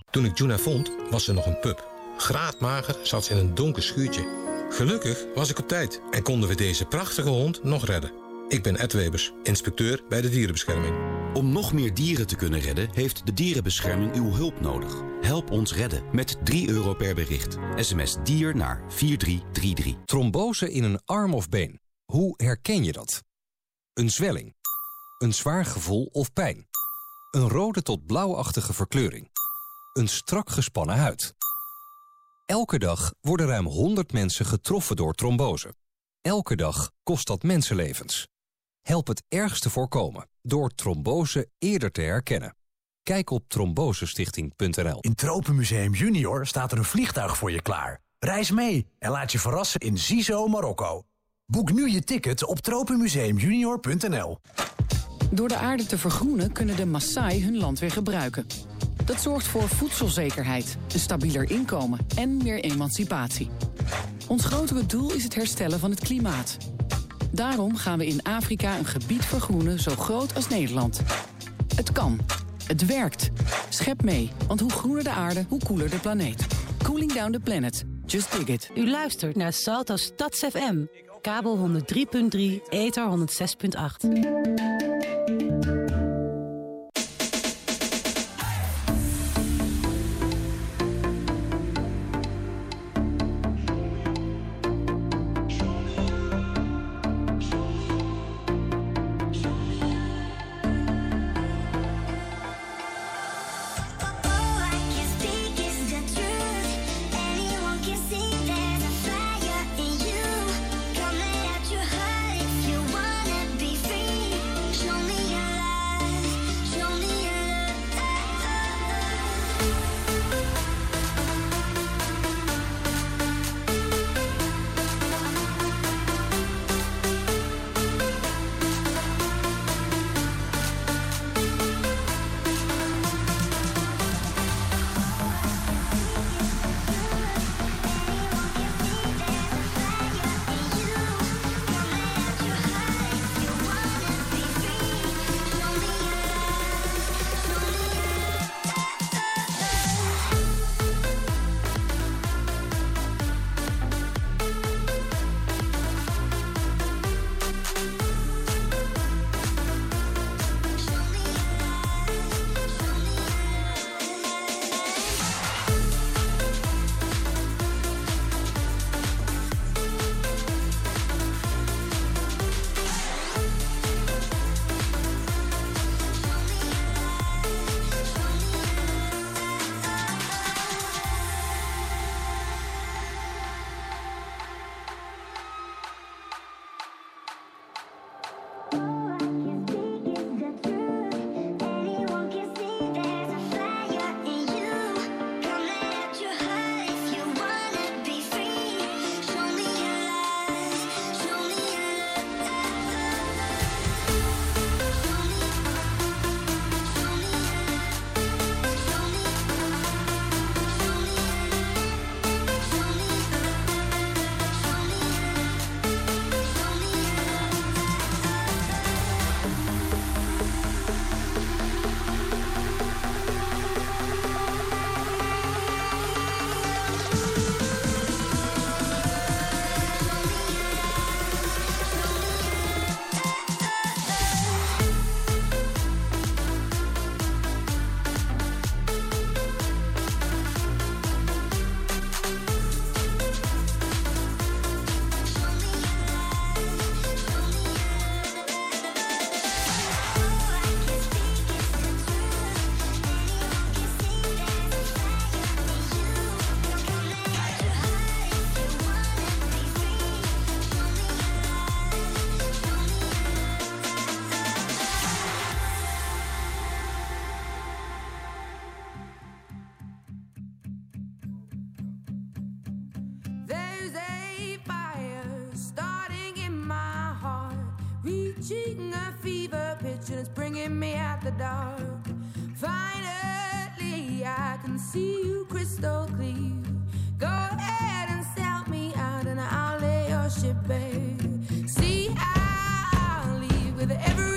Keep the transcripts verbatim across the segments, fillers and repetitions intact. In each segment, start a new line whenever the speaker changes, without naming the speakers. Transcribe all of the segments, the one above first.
Toen ik Juna vond, was ze nog een pup. Graadmager zat ze in een donker schuurtje. Gelukkig was ik op tijd en konden we deze prachtige hond nog redden. Ik ben Ed Webers, inspecteur bij de dierenbescherming.
Om nog meer dieren te kunnen redden, heeft de dierenbescherming uw hulp nodig. Help ons redden met drie euro per bericht. S M S dier naar vier drie drie drie.
Trombose in een arm of been. Hoe herken je dat? Een zwelling. Een zwaar gevoel of pijn. Een rode tot blauwachtige verkleuring. Een strak gespannen huid. Elke dag worden ruim honderd mensen getroffen door trombose. Elke dag kost dat mensenlevens. Help het ergste voorkomen door trombose eerder te herkennen. Kijk op trombosestichting punt n l.
In Tropenmuseum Junior staat er een vliegtuig voor je klaar. Reis mee en laat je verrassen in Zizo, Marokko. Boek nu je ticket op tropenmuseumjunior punt n l.
Door de aarde te vergroenen kunnen de Maasai hun land weer gebruiken. Dat zorgt voor voedselzekerheid, een stabieler inkomen en meer emancipatie. Ons grotere doel is het herstellen van het klimaat. Daarom gaan we in Afrika een gebied vergroenen zo groot als Nederland. Het kan. Het werkt. Schep mee, want hoe groener de aarde, hoe koeler de planeet. Cooling down the planet. Just dig it.
U luistert naar Salto Stads F M. Kabel honderd drie punt drie, ether honderdzes punt acht.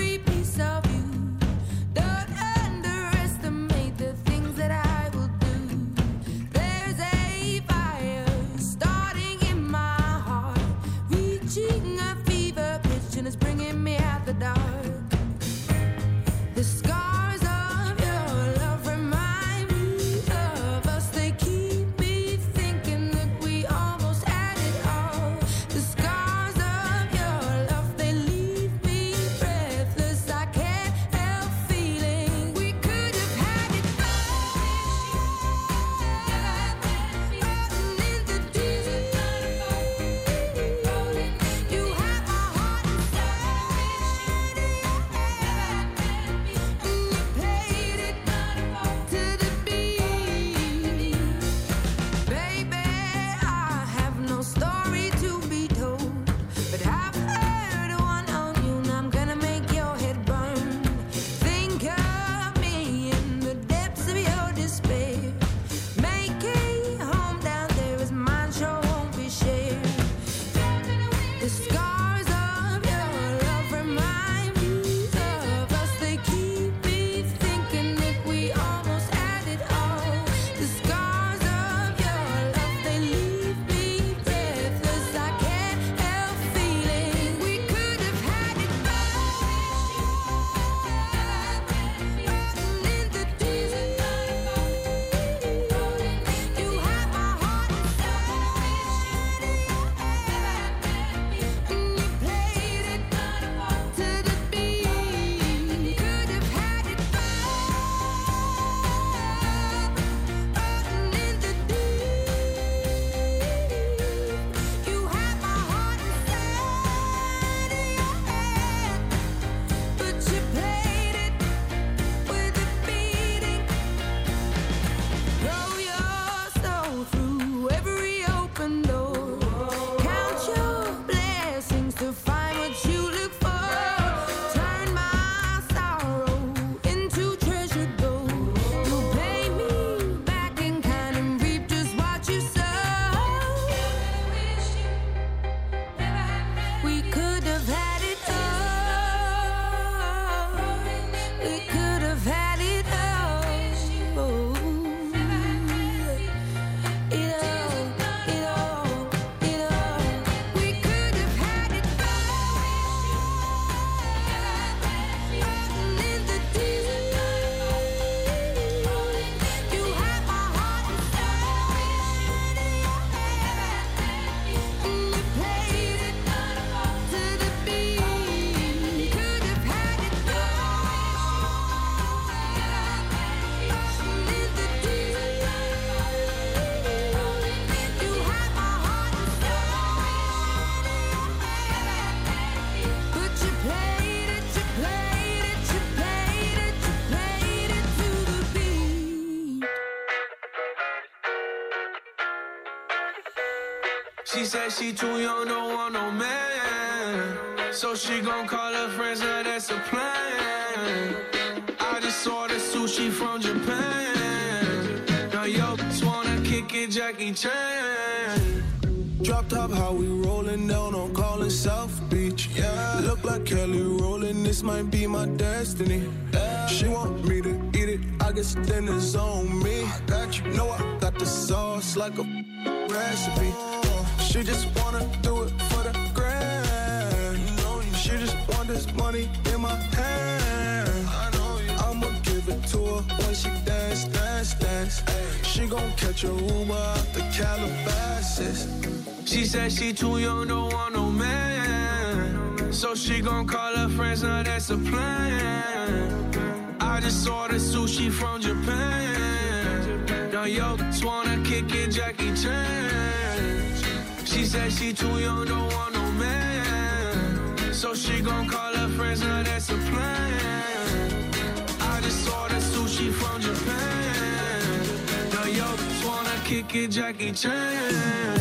Don't underestimate the things that I will do. She said she too young, don't want no man. So she gon' call her friends, now that's a plan. I just ordered sushi from Japan. Now yo, just wanna kick it, Jackie Chan.
Drop top, how we rollin' down on callin' South Beach. Yeah, look like Kelly rollin', this might be my destiny. Yeah. She want me to eat it, I guess then it's on me. I got you, know I got the sauce like a recipe. She just wanna do it for the grand. She just want this money in my hand. I'ma give it to her when she dance, dance, dance. She gon' catch a Uber out the Calabasas.
She said she too young, don't want no man. So she gon' call her friends, now that's a plan. I just ordered sushi from Japan. Now yo, just wanna kick it, Jackie Chan. She said she too young, don't want no man. So she gon' call her friends, now that's a plan. I just ordered sushi from Japan. Now yo, just wanna kick it, Jackie Chan.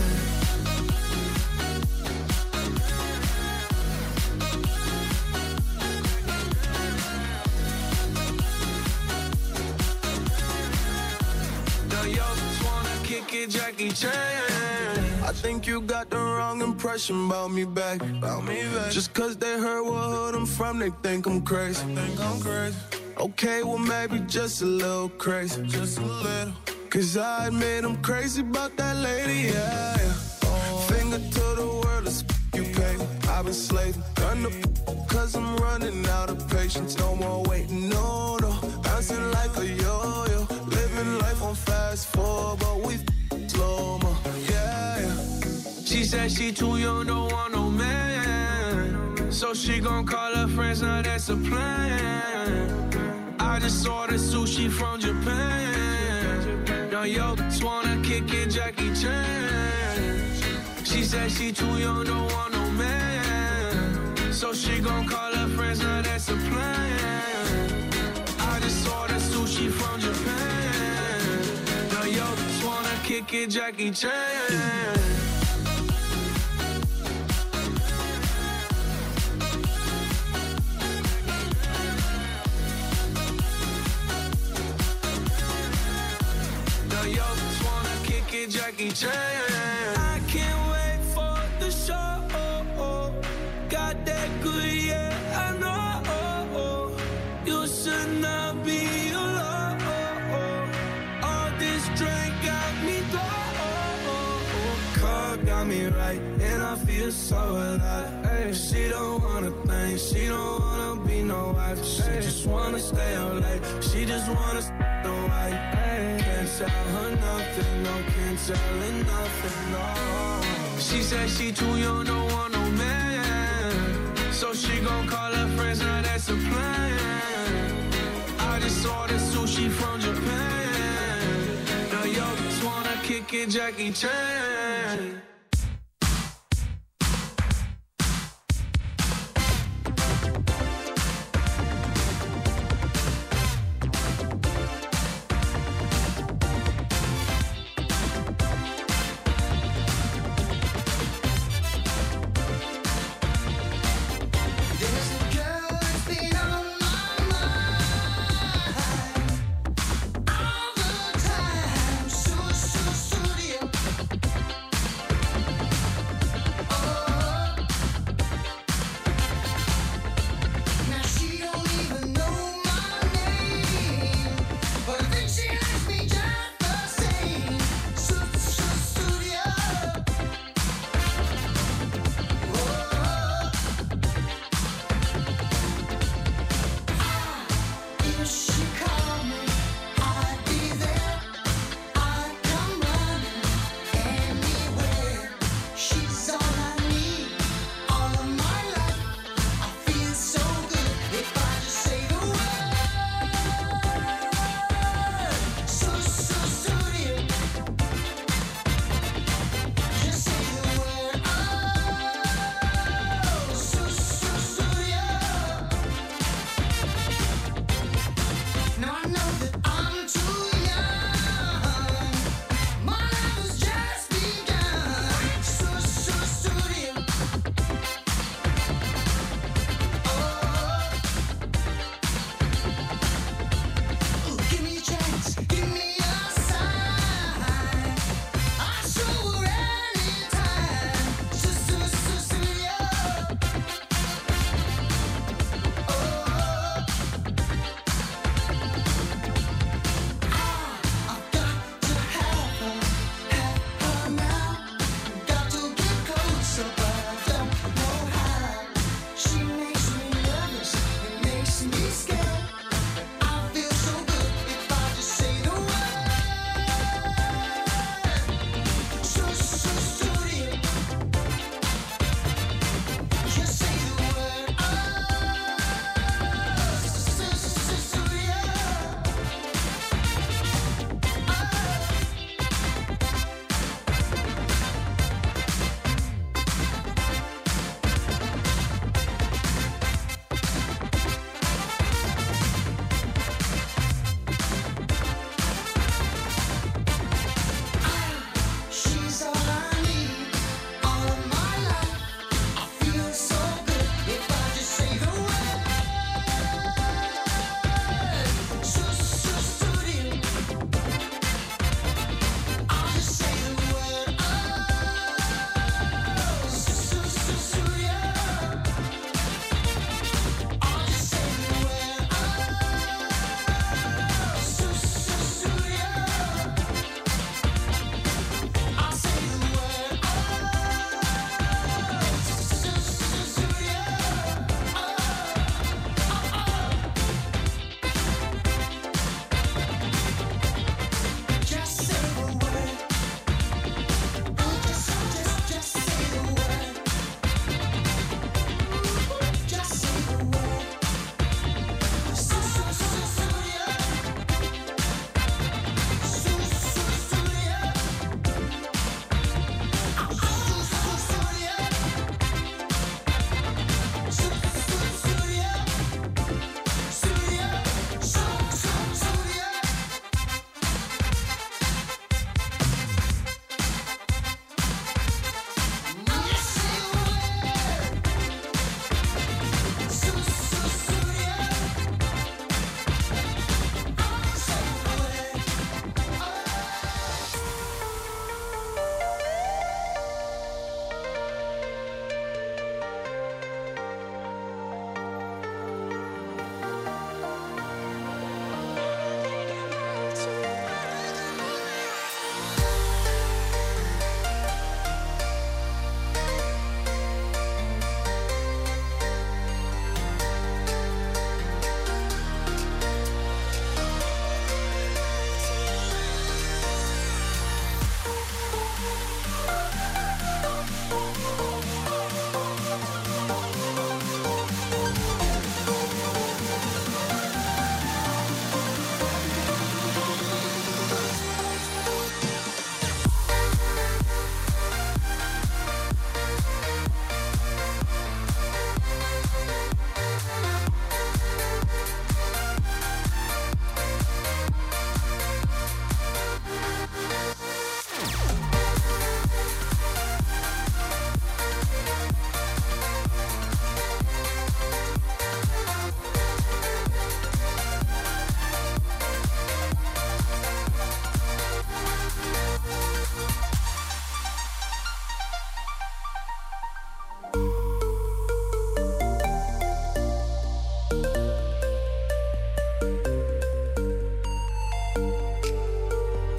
Jackie Chan.
I think you got the wrong impression about me back. About me back. Just cause they heard what hood I'm from, they think I'm crazy. They think I'm crazy. Okay, well maybe just a little crazy. Just a little. Cause I admit I'm crazy about that lady, yeah, yeah. Oh. Finger to the world, it's you pay me. I've been slaving, done the cause I'm running out of patience. No more waiting, no, no. Bouncing like a yo-yo. Living life on fast forward, but we slow-mo, yeah, yeah.
She said she too young, don't want no man. So she gon' call her friends, now that's a plan. I just ordered sushi from Japan. Now yo, just wanna kick it, Jackie Chan. She said she too young, don't want no man. So she gon' call her friends, now that's a plan. I just ordered sushi from Japan. Now yo, just wanna kick it, Jackie Chan. Jackie Chan.
I can't wait for the show. Got that good, yeah, I know. You should not be alone. All this drink got me low. Car got me right, and I feel so alive. Ay, she don't wanna think, she don't wanna be no wife. She ay, just wanna stay out late. She just wanna stay no white. Can't tell her nothing, no, can't tell her nothing, no.
She said she too young, don't want no man. So she gon' call her friends, now that's a plan. I just ordered sushi from Japan. Now yo, just wanna kick it, Jackie Chan.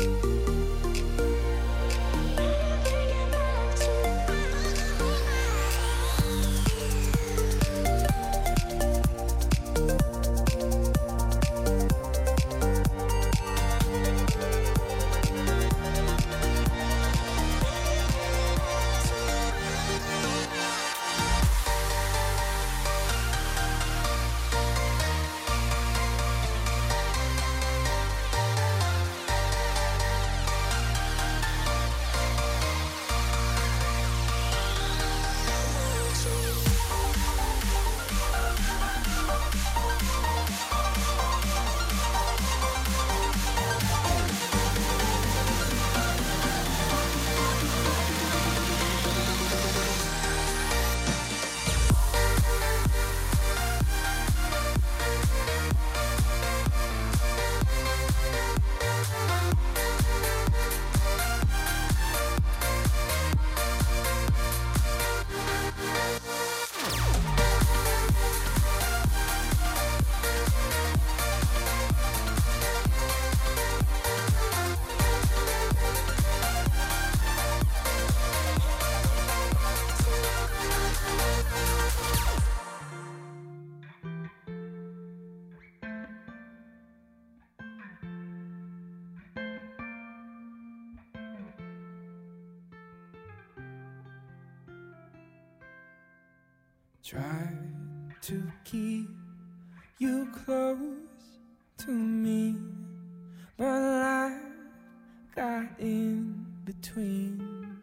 Try to keep you close to me, but life got in between.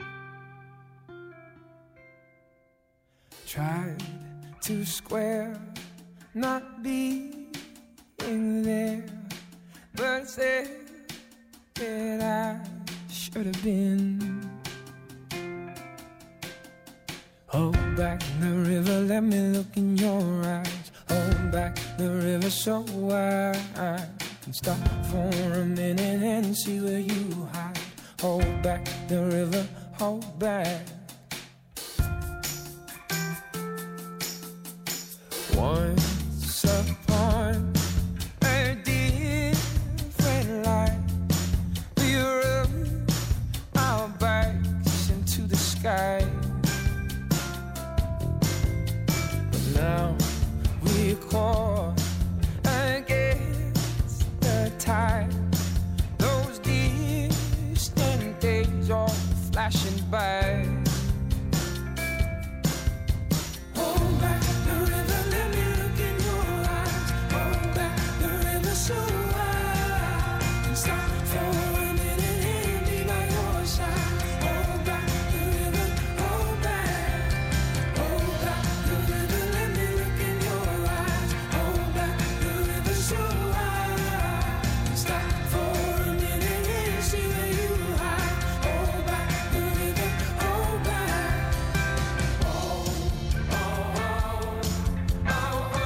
Tried to square not being there, but said that I should have been. Hold back the river, let me look in your eyes. Hold back the river so I can stop for a minute and see where you hide. Hold back the river, hold back. Once upon a different life, we rode our bikes into the sky. Now we're caught against the tide. Those distant days are flashing by. Hold back the river, let me look in your eyes. Hold back the river so I can stop for a minute and be by your side. Hold back the river, hold back. Hold back the river, let me look in your eyes. Hold back the river so I can stop for a minute and see where you hide. Hold back the river, hold back. Oh, oh, oh, oh, oh,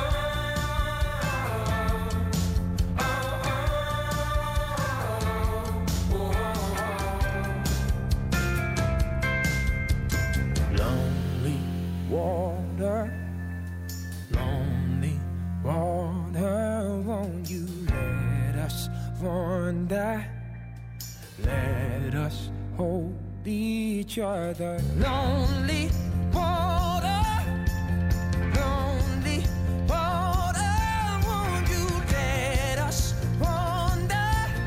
lonely water, lonely water, won't you let us wander? Let us hold each other. Lonely water, lonely water, won't you let us wander?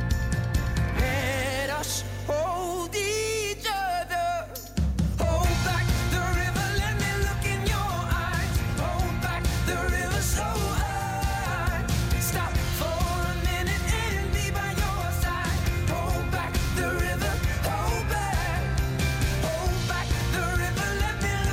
Let us hold each other. Hold back the river, let me look in your eyes. Hold back the river so I can stop for a minute and be by your side. Hold back the river, hold back. Hold back the river, let me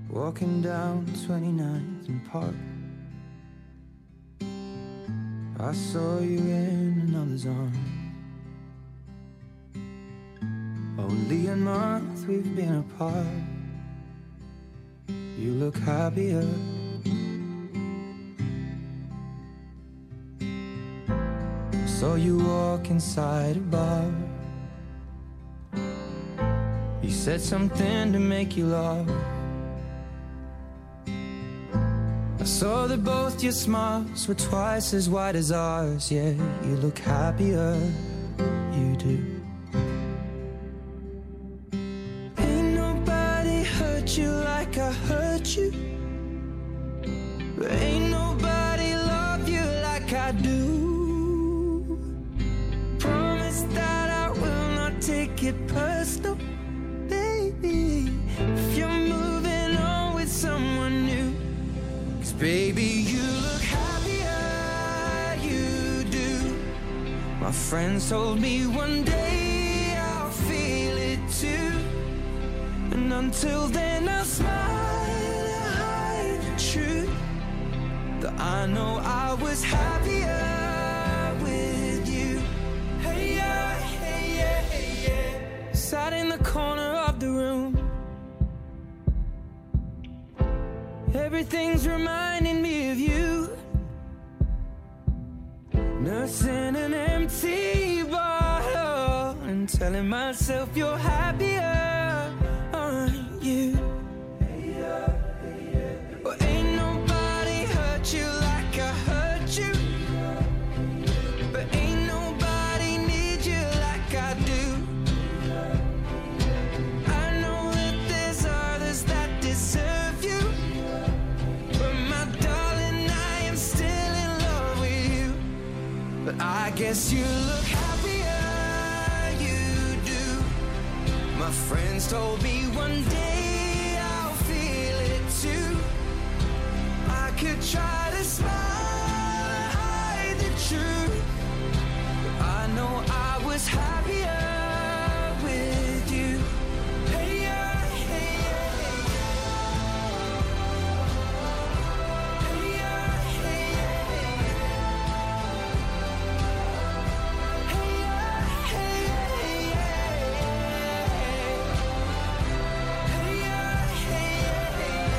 Walking down twenty-ninth and Park, I saw you in another's arms. Only a month we've been apart. You look happier. Saw you walk inside a bar. You said something to make you laugh. I saw that both your smiles were twice as wide as ours. Yeah, you look happier, you do. Ain't nobody hurt you like I hurt you, but ain't nobody love you like I do. Promise that I will not take it personal, baby, if you're moving on with someone new. Cause baby, you look happier, you do. My friends told me one day I'll feel it too, and until then I'll smile to hide the truth, that I know I was happier with you. Hey yeah, hey yeah, hey yeah. Sat in the corner of the room, everything's reminding me of you. Nursing an empty bottle and telling myself you're happier, aren't you? Well, ain't nobody hurt you like I hurt you, but ain't nobody need you like I do. I know that there's others that deserve you, but my darling, I am still in love with you. But I guess you look happier, you do. My friends told me one day I'll feel it too. I could try to smile and hide the truth, but I know I was happier with you. Hey yeah, hey yeah, hey yeah. Hey yeah, hey yeah, hey yeah. Hey yeah, hey yeah, hey yeah. Hey yeah, hey yeah,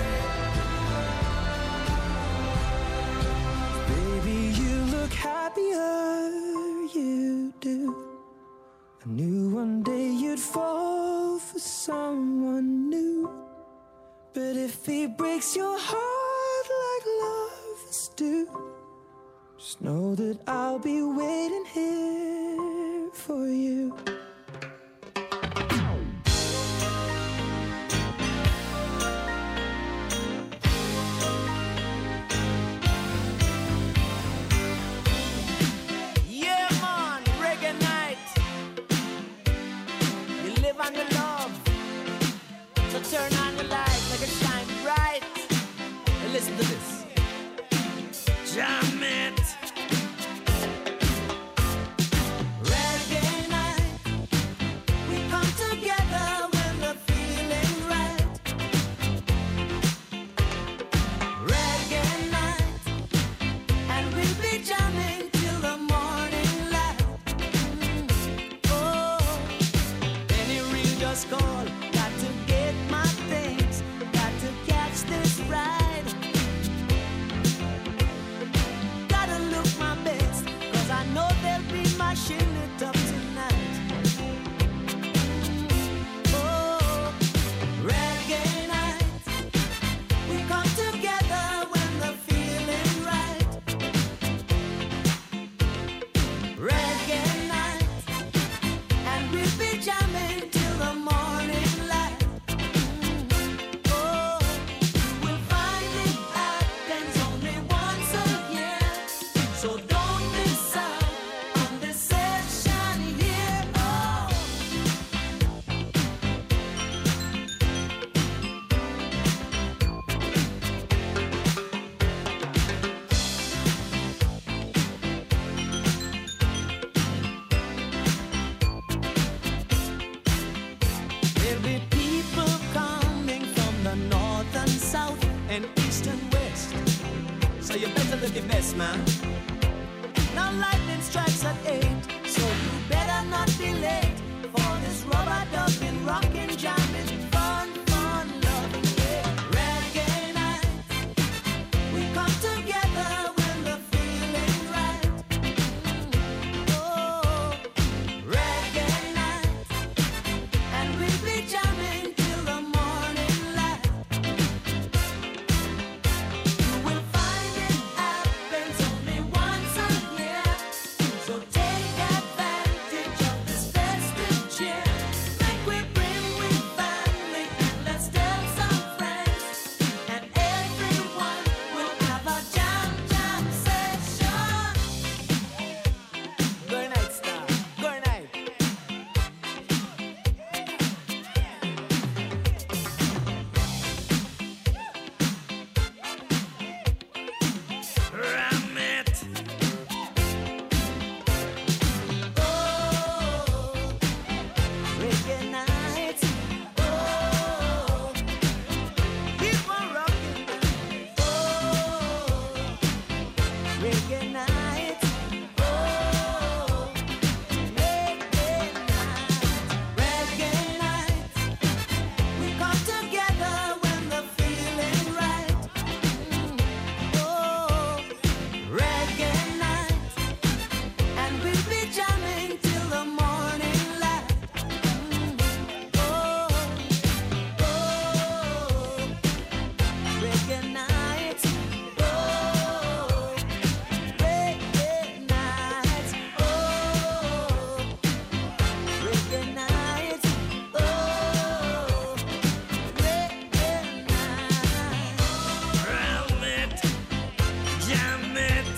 hey yeah. Baby, you look happier, you do. I knew one day you'd fall for someone new, but if he breaks your heart like lovers do, just know that I'll be waiting here for you. Yeah, man, reggae night. You live on your love, so turn on the light, make it shine bright. And listen to this. Jam it. Reggae night, we come together when the feeling's right. Reggae night, and we'll be jamming till the morning light. Oh, any real just call, got to get my things, got to catch this ride. Gotta look my best, cause I know they'll be mashing it up tonight. Oh, reggae night, we come together when the feeling's right. Reggae night, and we'll be jamming till the morning light. Oh, you will find it happens only once a year, so don't miss out on this session here. Oh. There'll be people coming from the north and
man. Now lightning strikes at eight, so you better not be late for this rubber ducking, rockin', jamming, fun, fun, loving, yeah. Reggae night, we come together when the feeling right. Oh, reggae night, and we'll be jamming till the morning light. You will find it happens only once a year, so take advantage of this festive cheer. Make we bring with family and let's tell some friends, and everyone will have a jam jam session. Good night, star. Good night. Ram it. Oh, reggae night. Oh, keep on rocking. Oh, reggae night. Oh, reggae night. Reggae night. We come together when the feeling right. Oh, reggae night, and we'll be jamming till the morning light. Oh, oh, reggae night. Oh, reggae night. Oh, reggae night. Oh, reggae night. Ram it, jam it.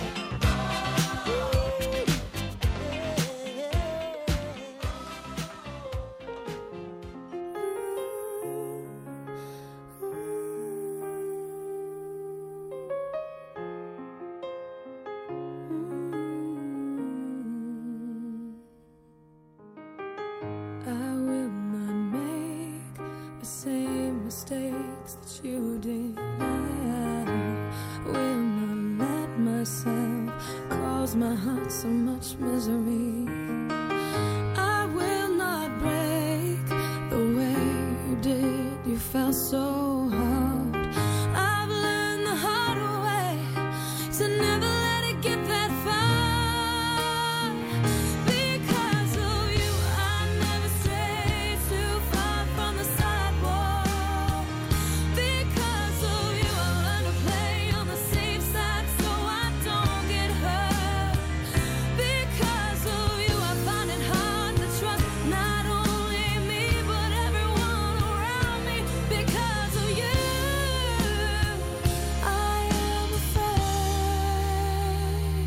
I will not make the same mistakes that you did. I will not let myself cause my heart so much misery. I will not break the way you did. You felt so hard. I've learned the hard way to never let it get that far. Because of you, I never strayed too far from the sidewalk. Because of you, I learned to play on the safe side so I don't get hurt. Because of you, I find it hard to trust not only me but everyone around me. Because of you, I am afraid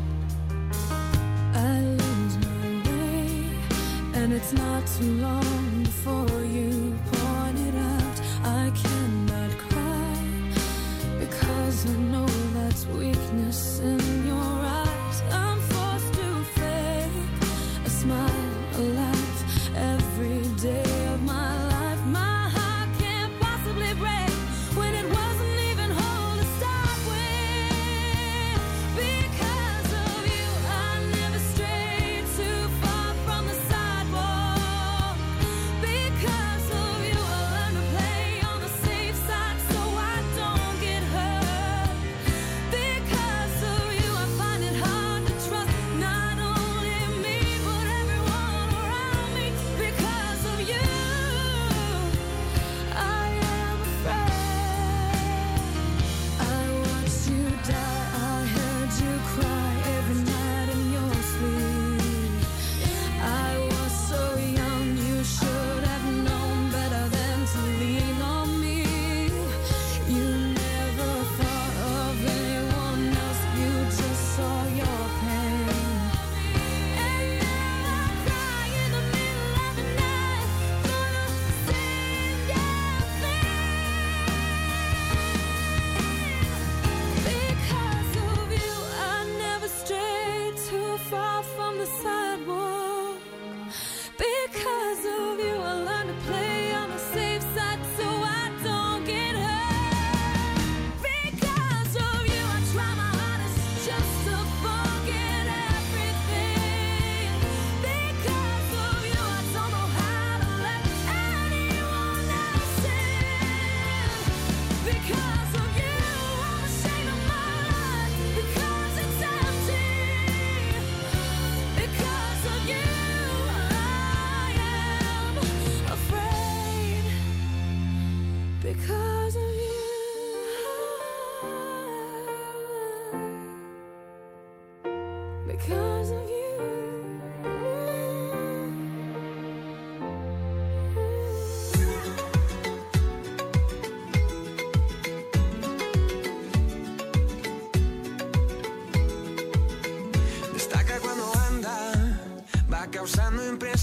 I lose my way, and it's not too long before you point it out. I cannot cry because I know that's weakness in your eyes. I'm forced to fake a smile, a laugh every day of my life. My heart can't possibly break when it wasn't even whole to start with. Because of you, I never strayed too far from the sidewalk. Because of you, I learned to play on the safe side so I don't get hurt. Because of you, I find it hard to trust not only me but everyone around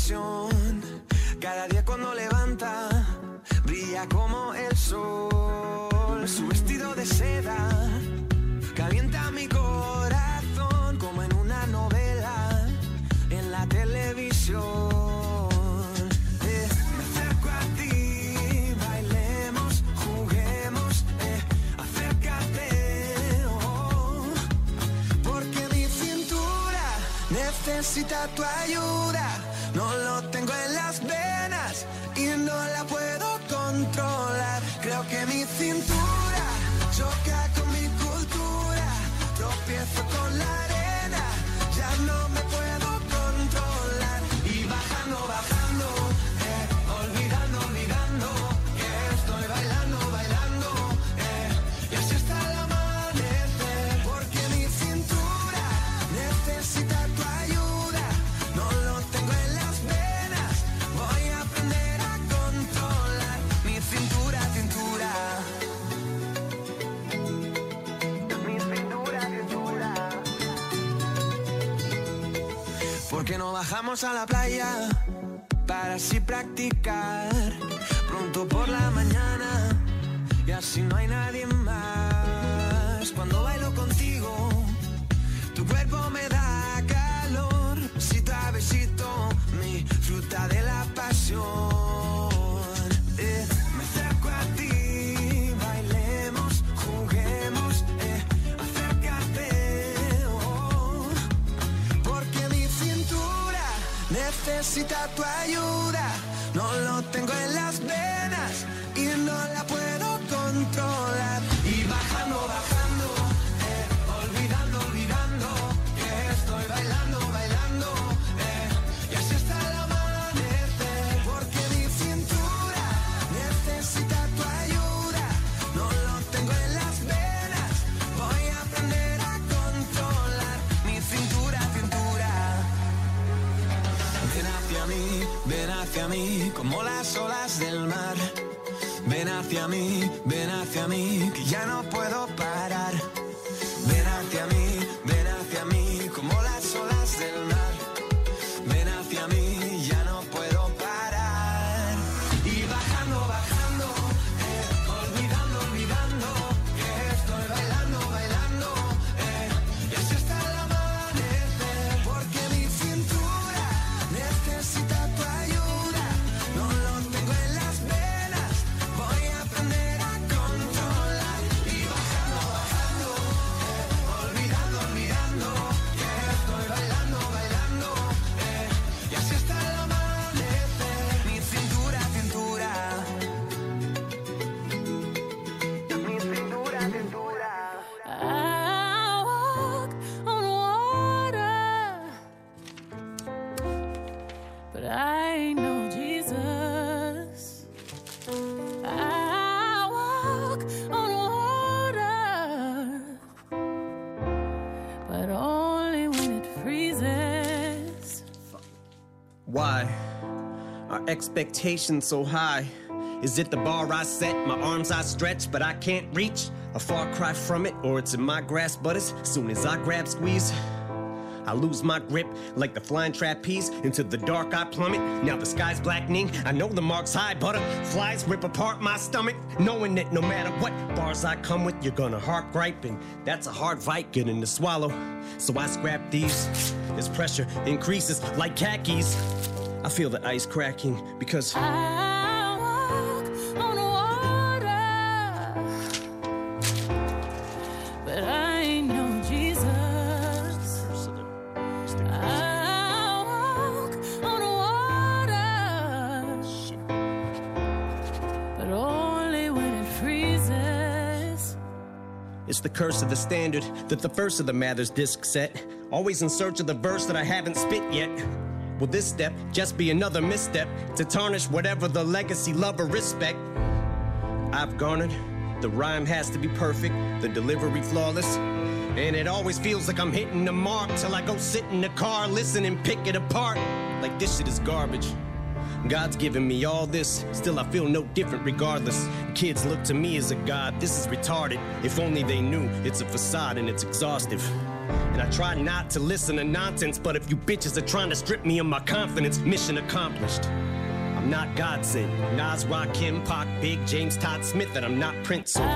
pasión. Cada día cuando levanta, brilla como el sol. Su vestido de seda calienta mi corazón como en una novela en la televisión. Eh, me acerco a ti, bailemos, juguemos, eh, acércate, oh, porque mi cintura necesita tu ayuda. No lo tengo en las venas y no la puedo controlar. Creo que mi cintura choca con mi cultura. Tropiezo con la arena, ya no me puedo controlar. Y bajando, bajando, eh, olvidando, olvidando, que estoy bailando, bailando, eh, y así hasta el amanecer. Porque mi cintura necesita tu ayuda. No lo tengo en las venas, voy a aprender a controlar mi cintura, cintura. Mi cintura, cintura. ¿Por qué no bajamos a la playa para así practicar? Pronto por la mañana y así no hay nadie más. Cuando bailo contigo, tu cuerpo me da calor. Besito a besito, mi fruta de la pasión. Eh, me acerco a ti, bailemos, juguemos, eh, acércate, oh, porque mi cintura necesita tu ayuda. No lo tengo en las venas y no la puedo controlar. Y bajando, bajando, eh, olvidando, olvidando, que estoy bailando, bailando, eh, y así hasta el amanecer. Porque mi cintura necesita tu ayuda. No lo tengo en las venas, voy a aprender a controlar mi cintura, cintura. Ven hacia mí, ven hacia mí, como las olas del mar. Ven hacia mí, ven hacia mí, que ya no puedo parar. Ven hacia mí, ven hacia mí, como las olas del mar. Ven hacia mí, ya no puedo parar. Y bajando, bajando, eh, olvidando, olvidando, que estoy bailando, bailando, eh, y así hasta el amanecer. Porque mi cintura necesita tu ayuda. No lo tengo en las venas, voy a aprender a controlar. Y bajando, bajando, eh, olvidando, olvidando, que estoy bailando, bailando, eh, y así hasta el amanecer. Mi cintura, cintura. Mi cintura, cintura.
I walk on water, but I know Jesus. I walk on water, but only when it freezes.
Why are expectations so high? Is it the bar I set, my arms I stretch, but I can't reach? A far cry from it, or it's in my grasp, but as soon as I grab, squeeze, I lose my grip like the flying trapeze. Into the dark I plummet, now the sky's blackening. I know the mark's high, butterflies rip apart my stomach, knowing that no matter what bars I come with, you're gonna heart gripe, and that's a hard fight getting to swallow. So I scrap these as pressure increases like khakis. I feel the ice cracking because
I walk on water, but I know Jesus. I walk on water, but only when it freezes.
it's the curse of the standard that the first of the Mathers disc set. Always in search of the verse that I haven't spit yet. Will this step just be another misstep to tarnish whatever the legacy, love, or respect I've garnered? The rhyme has to be perfect, the delivery flawless, and it always feels like I'm hitting the mark till I go sit in the car, listen and pick it apart like this shit is garbage. God's given me all this, still I feel no different regardless. Kids look to me as a god, this is retarded. If only they knew it's a facade and it's exhaustive. And I try not to listen to nonsense, but if you bitches are trying to strip me of my confidence, mission accomplished. I'm not God sent. Nas, Rakim, Pac, Big, James, Todd Smith, and I'm not Prince. So.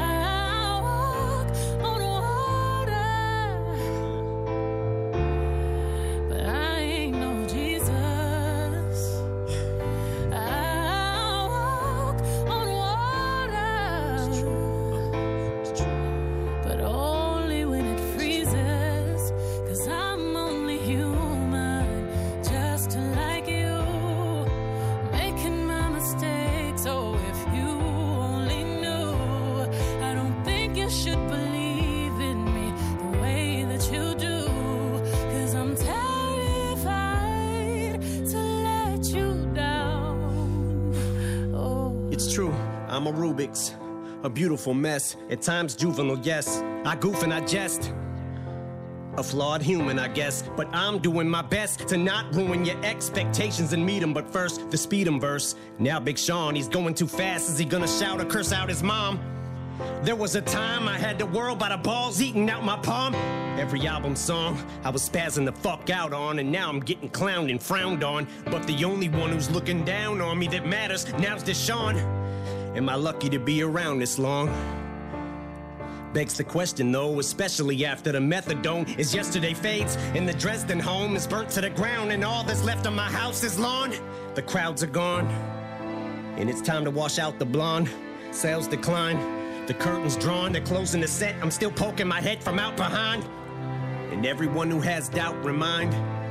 I'm a Rubik's, a beautiful mess. At times juvenile, yes. I goof and I jest. A flawed human, I guess. But I'm doing my best to not ruin your expectations and meet 'em. But first, the speed 'em verse. Now Big Sean, he's going too fast. Is he gonna shout or curse out his mom? There was a time I had the world by the balls eating out my palm. Every album song I was spazzing the fuck out on, and now I'm getting clowned and frowned on. But the only one who's looking down on me that matters now's Deshaun. Am I lucky to be around this long? Begs the question though, especially after the methadone is yesterday fades and the Dresden home is burnt to the ground and all that's left of my house is lawn. The crowds are gone and it's time to wash out the blonde. Sales decline, the curtains drawn, they're closing the set. I'm still poking my head from out behind. And everyone who has doubt, remind.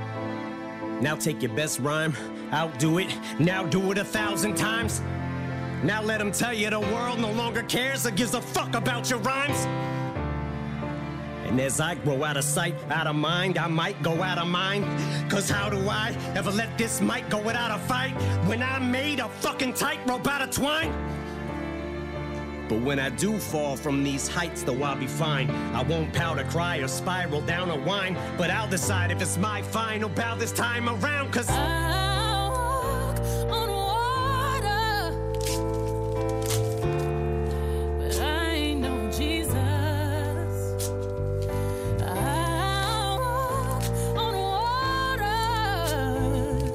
Now take your best rhyme, outdo it, now do it a thousand times. Now let them tell you the world no longer cares or gives a fuck about your rhymes. And as I grow out of sight, out of mind, I might go out of mind. Cause how do I ever let this mic go without a fight when I made a fucking tightrope out of twine? But when I do fall from these heights, though I'll be fine. I won't pout or cry or spiral down or whine, but I'll decide if it's my final bow this time around. Cause
I walk on water, but I ain't no Jesus. I walk on water,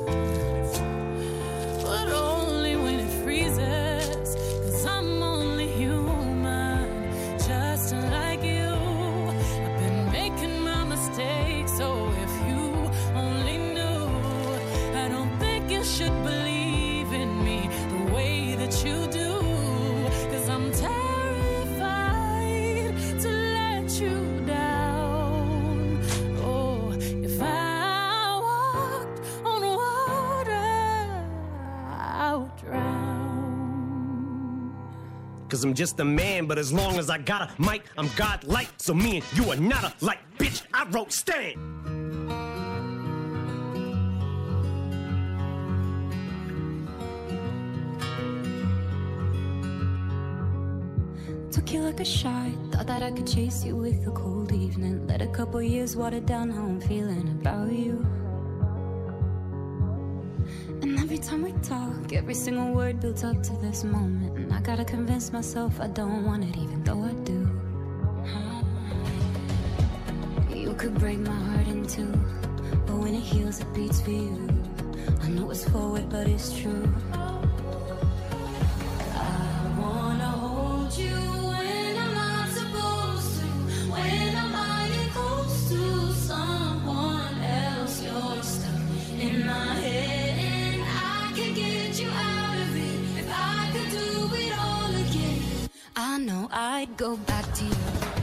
but only when it freezes. Cause I'm only human, just like you. I've been making my mistakes, so if you only knew, I don't think you should believe in me the way that you do. Cause I'm terrified to let you down. Oh, if I walked on water, I would drown.
Cause I'm just a man, but as long as I got a mic, I'm God-like. So me and you are not alike, bitch. I wrote Stan.
Took you like a shot, thought that I could chase you with a cold evening. Let a couple years water down how I'm feeling about you. And every time we talk, every single word builds up to this moment. And I gotta convince myself I don't want it, even though I do. You could break my heart in two, but when it heals, it beats for you. I know it's forward, but it's true. I wanna hold you when I'm not supposed to, when I'm mighty close to someone else. You're stuck in my head and I can get you out of it. If I could do it all again, I know I'd go back to you.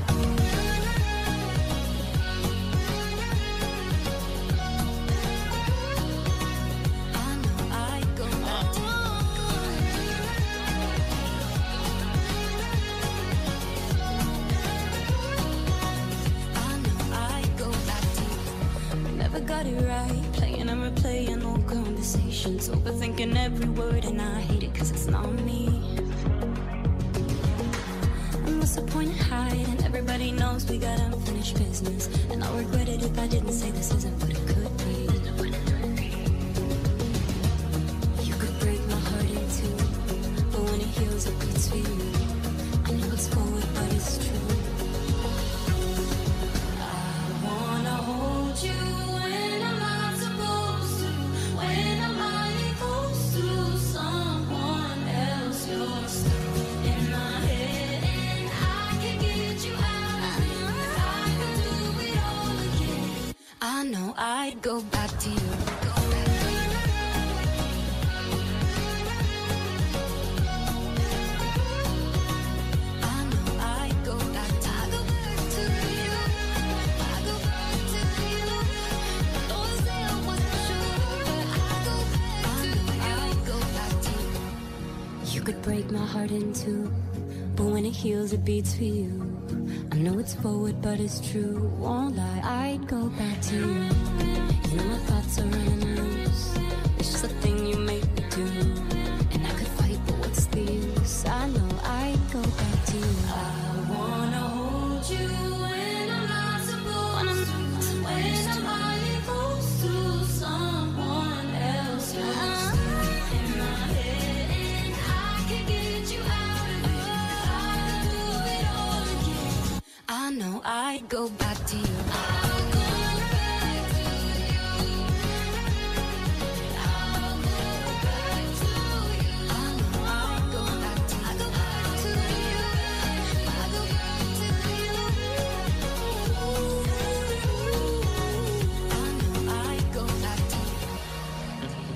I know I'd go back to you. Never got it right, playing and replaying old conversations, overthinking every word, and I hate it cause it's not me. And what's the point in hiding? Everybody knows we got unfinished business, and I'll regret it if I didn't say this isn't what it could be. You could break my heart in two, but when it heals it beats for you. I know it's forward but it's true. I wanna I'd go back to you.
You could break my heart in two, but when it heals, it beats for you. I know it's forward, but it's true. Won't lie, I'd go back to you. You know my thoughts are running loose. It's just a thing you make me do. And I could fight, but what's the use? I know I'd go back to you. I wanna hold you when I'm not supposed to. When I'm hardly close to someone else. In my head, and I can get you out of here. I'll do it all again. I know I'd go back to you. I'll go back to you. I'll go back to you. I know I'd go back to you. I'll go back to you. I'll go back to you. I know I'd go back to you.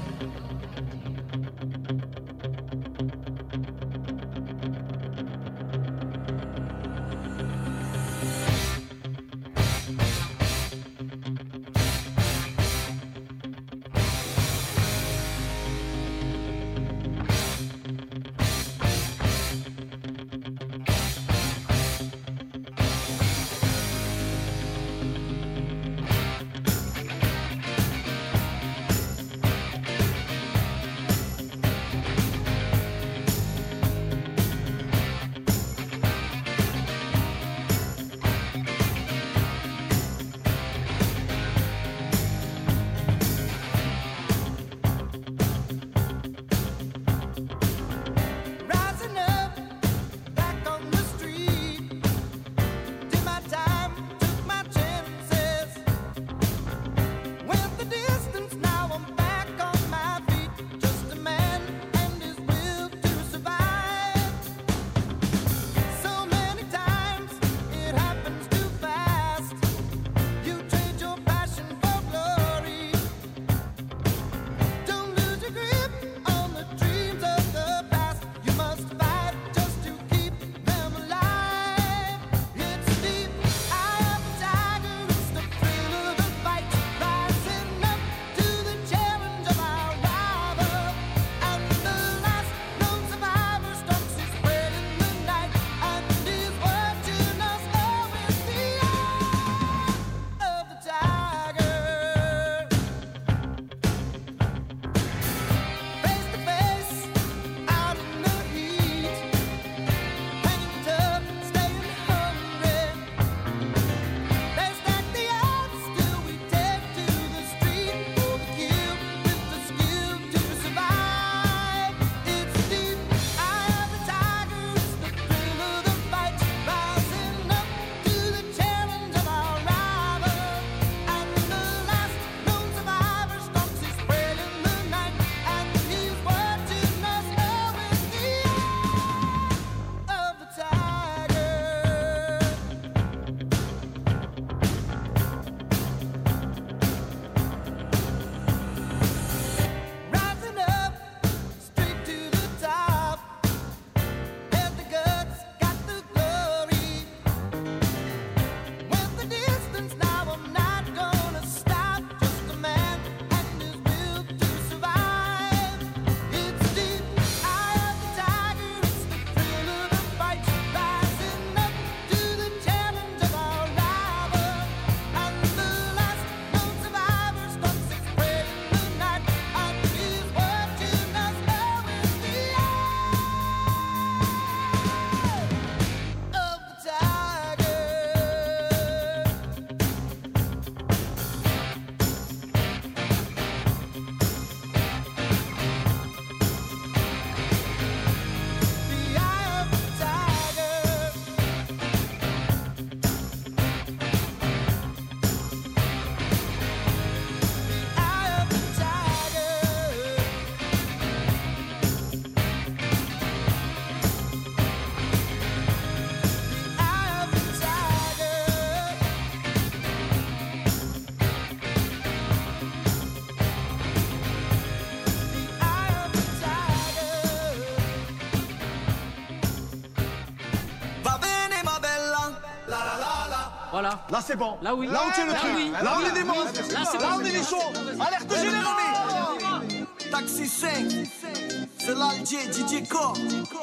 Voilà.
Là, c'est bon.
Là, oui.
Là, on tient le
Là,
truc.
oui.
Là, on
Oui.
est des monstres.
Là, c'est
Là,
bon.
on est des chauds. Alerte Jérémy.
Taxi cinq, c'est l'Alger, D J Core.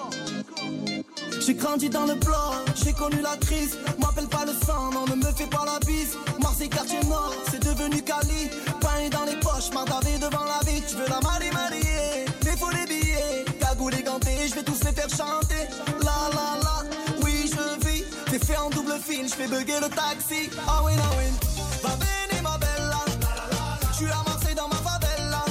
J'ai grandi dans le bloc, j'ai connu la crise. M'appelle pas le sang, non, ne me fais pas la bise. Marseille, quartier nord, c'est devenu Cali. Pain dans les poches, m'attarder devant la vie. Tu veux la marier, marier, mais faut les billets. Cagoule et ganté, je vais tous les faire chanter. La la la, oui, je vis. T'es fait en double fil, je fais bugger le taxi. Ah oui, ah oui. Va bene, ma bella. Je suis à Marseille dans ma favela.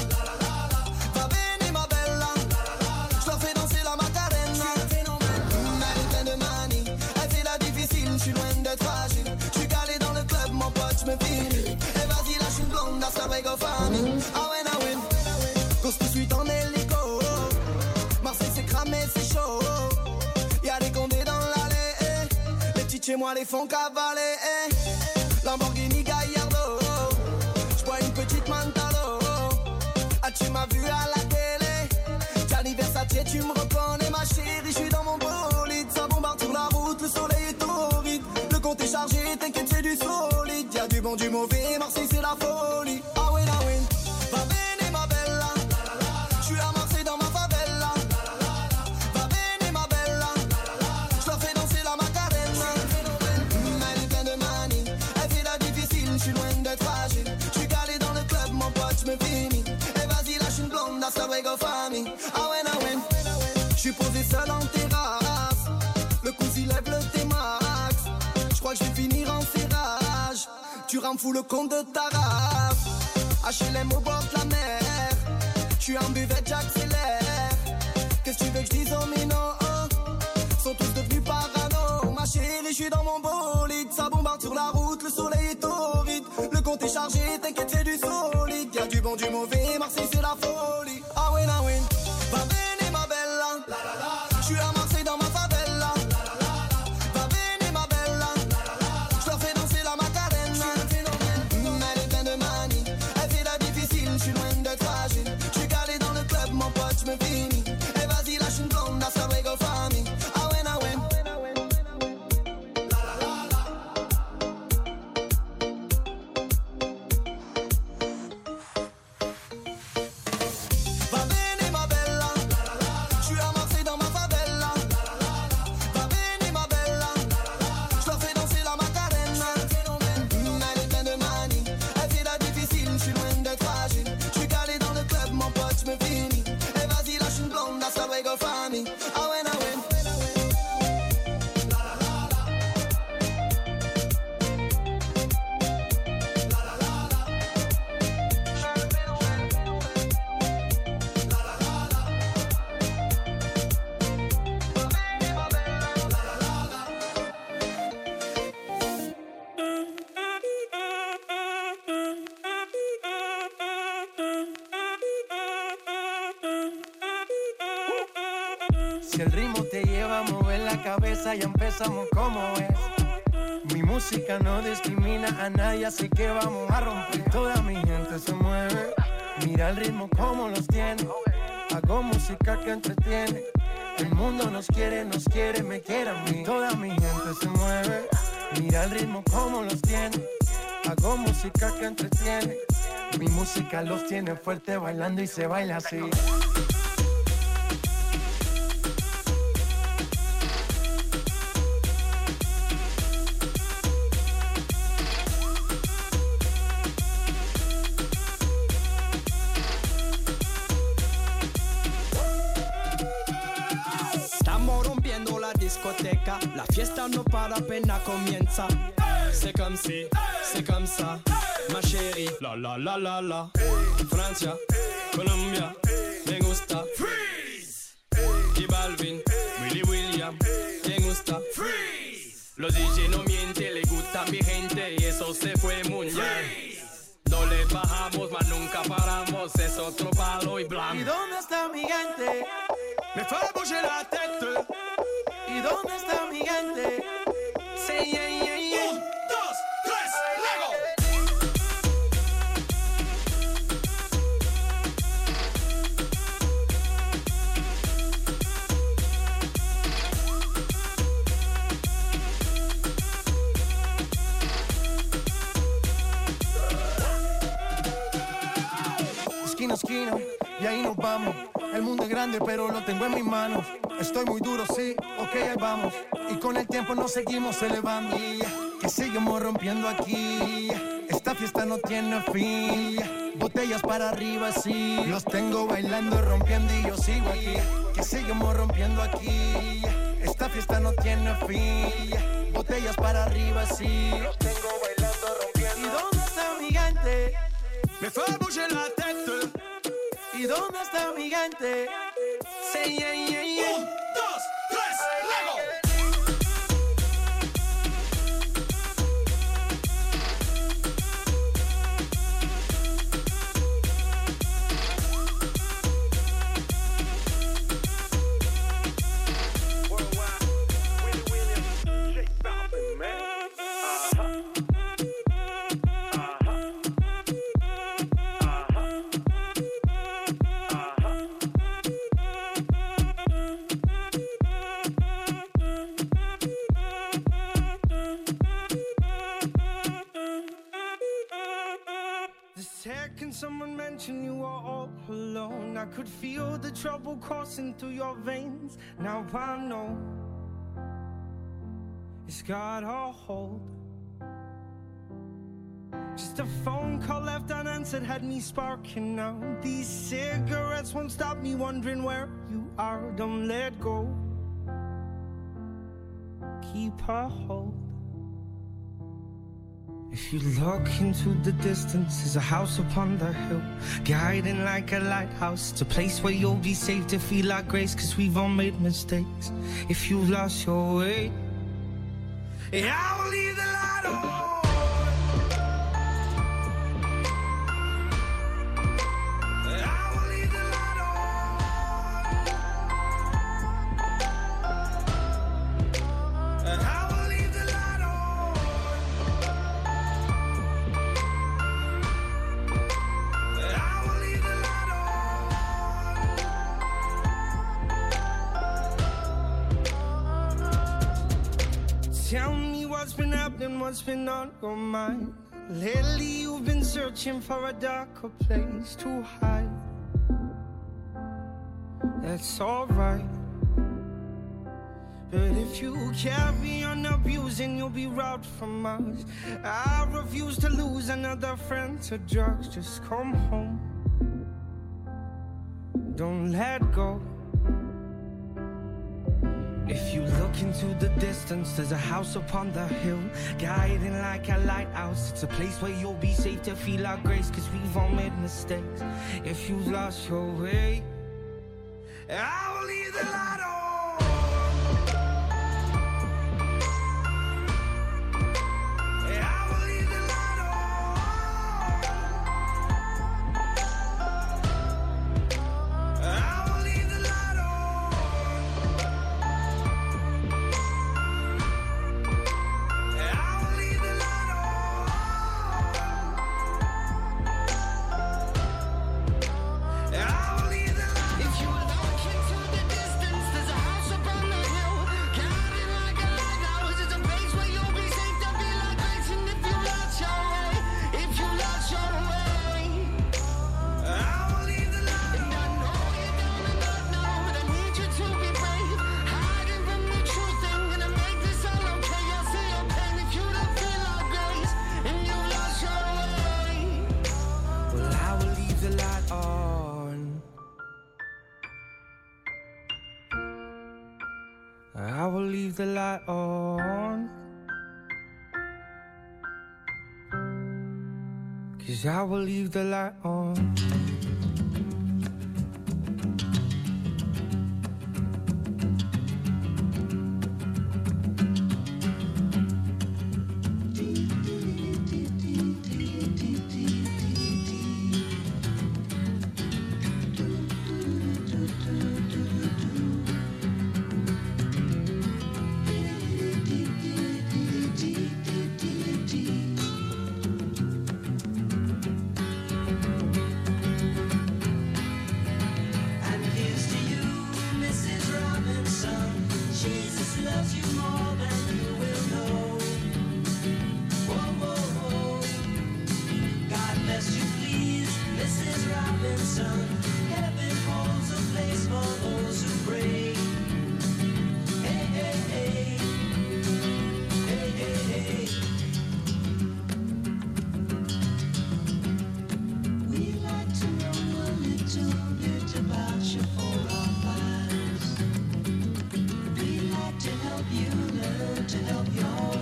Va bene, ma bella. Je leur fais danser la macarena. Elle est pleine de manie, elle fait la difficile. Je suis loin d'être fragile. Je suis calé dans le club, mon pote, je me finis. Et vas-y, lâche une blonde, that's la Wego famille. Ah ouais, ah ouais. Cause tout de suite en hélico. Marseille c'est cramé, c'est chaud. Y'a des condés dans l'allée. Les petits chez moi les font cavaler. Lamborghini Gallardo. J'bois une petite Mantalo. Ah tu m'as vu à la télé. Gianni Versace tu me reconnais ma chérie. J'suis dans mon bolide. Ça bombarde sur la route, le soleil est torride. Le compte est chargé, t'inquiète c'est du solide. Y'a du bon, du mauvais, Marseille c'est la folie. Ah oui, ah oui. Va bene ma bella. J'suis à Marseille dans ma favela. Va bene ma bella. J'leur fais danser la macarena. Elle est pleine de manie, elle fait la difficile. J'suis loin d'être fragile. J'suis calé dans le club, mon pote, j'me finis. Et vas-y lâche une blonde, that's la Wego famille. Ah ouais, ah ouais. J'suis posé seul en terrasse. Le cousin lève le T-Max. J'crois que j'vais finir en serrage. Tu rends fou le compte de ta race. H L M au bord de la mer. J'suis en buvette, j'accélère. Qu'est-ce que tu veux que j'dise aux minots? Sont tous devenus parano. Ma chérie, j'suis dans mon bolide. Ça bombarde sur la route, le soleil est torride. Le compte est chargé, t'inquiète c'est du solide. Y'a du bon, du mauvais, Marseille c'est la folie. Ah oui, ah oui. Va bene ma bella. J'suis à Marseille dans ma favela. Va bene ma bella. J'leur fais danser la macarena. Elle est pleine de manie, elle fait la difficile. J'suis loin d'être fragile. J'suis calé dans le club, mon pote, j'me finis. Et vas-y lâche une blonde, that's la Wego famille. Ah ouais, ah ouais. Va bene ma bella. J'suis à Marseille dans ma favela. Va bene ma bella. J'leur fais danser la macarena. Elle est pleine de manie, elle fait la difficile. J'suis loin d'être fragile. J'suis calé dans le club, mon pote, j'me finis. Et vas-y lâche une blonde, that's la Wego famille. Ah ouais, ah ouais.
Si el ritmo te lleva a mover la cabeza, ya empezamos como es. Mi música no discrimina a nadie, así que vamos a romper. Toda mi gente se mueve, mira el ritmo como los tiene. Hago música que entretiene. El mundo nos quiere, nos quiere, me quiere a mí. Toda mi gente se mueve, mira el ritmo como los tiene. Hago música que entretiene. Mi música los tiene fuerte bailando y se baila así.
Estamos rompiendo la discoteca, la fiesta no para, apenas comienza. C'est comme si, c'est comme ça, ma chérie. La la la la la. Francia, Colombia, me gusta. Freeze. Y Balvin, Willy William, me gusta. Freeze. Los D J no mienten, le gusta a mi gente y eso se fue muy bien. No le bajamos, mas nunca paramos, es otro palo y blanco.
¿Y dónde está mi gente?
Me fait bouger la tête.
¿Y dónde está mi gente?
Say yeah, yeah, yeah. Un, dos, tres, Lego.
esquina a esquina y ahí nos vamos. El mundo es grande pero lo tengo en mis manos. Estoy muy duro, sí, ok, ahí vamos. Y con el tiempo nos seguimos elevando. Que seguimos rompiendo aquí. Esta fiesta no tiene fin. Botellas para arriba, sí. Los tengo bailando, rompiendo y yo sigo aquí. Que seguimos rompiendo aquí. Esta fiesta no tiene fin. Botellas para arriba, sí. Los tengo bailando, rompiendo. ¿Y dónde está mi gente?
Me fais bouger la tête.
¿Y dónde está mi gente?
Say yeah, yeah, yeah. Un, dos, tres, Lego.
Someone mentioned you are all alone. I could feel the trouble coursing through your veins. Now I know it's got a hold. Just a phone call left unanswered had me sparking now. These cigarettes won't stop me wondering where you are. Don't let go. Keep a hold. If you look into the distance, there's a house upon the hill, guiding like a lighthouse. It's a place where you'll be safe to feel our grace, cause we've all made mistakes. If you've lost your way, yeah, I will leave the light on. Tell me what's been happening, what's been on your mind. Lately you've been searching for a darker place to hide. That's alright. But if you carry on abusing, you'll be robbed from us. I refuse to lose another friend to drugs. Just come home. Don't let go. If you look into the distance, there's a house upon the hill, guiding like a lighthouse. It's a place where you'll be safe to feel our grace, cause we've all made mistakes. If you've lost your way, I will leave the light on. I will leave the light on, 'cause I will leave the light on.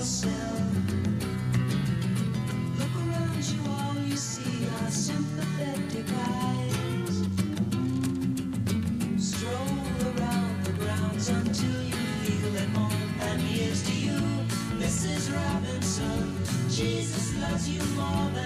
yourself. Look around you, all you see are sympathetic eyes. Stroll around the grounds until you feel at home. And here's to you, Missus Robinson. Jesus loves you more than